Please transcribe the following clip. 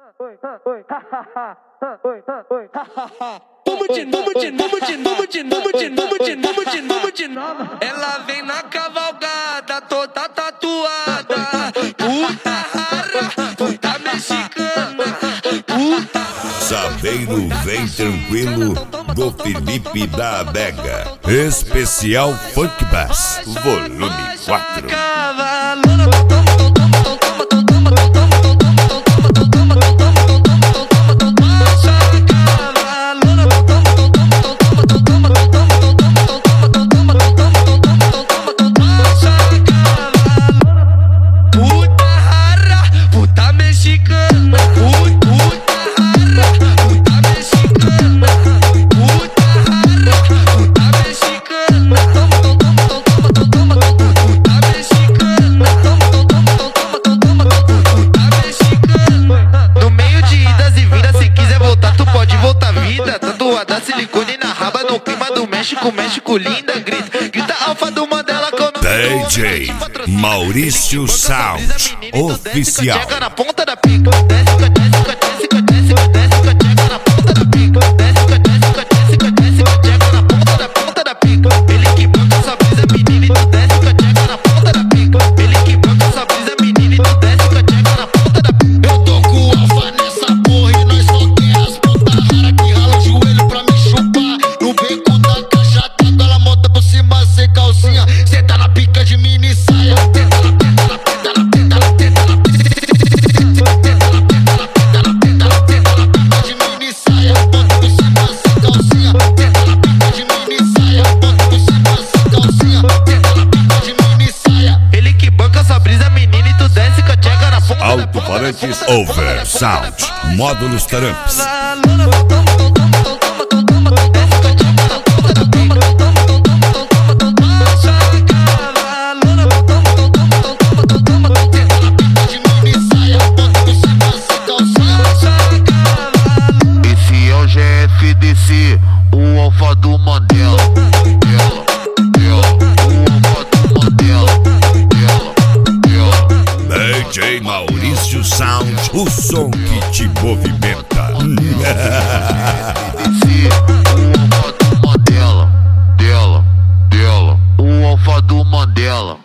Ela vem na cavalgada, toda tatuada. Puta rara, puta mexicana. Puta. Sabeiro vem tranquilo do Felipe da Adega. Especial Funk Bass, volume 4. Tatuada silicone na raba no clima do México, México linda, grita alfa do Mandela com DJ Maurício Sound oficial. Chega na ponta da pica, desce na ponta da pica, chega na ponta da pica. Ele que banca essa brisa menina e tu desce, chega na ponta da pica. Ele que banca essa brisa menina e tu desce, chega na ponta da pica. Eu tô com alfa nessa porra e nós só tem as putas raras que rala o joelho pra me chupar. No beco da caixa d'água ela monta por cima sem calcinha. Cê tá na pica de mini saia, alto-falantes over sound, módulos taramps. Esse é o GFDC, o alfa do Mandela. DJ Maurício Sound, o som que te movimenta. O alfa do Mandela, o alfa do Mandela.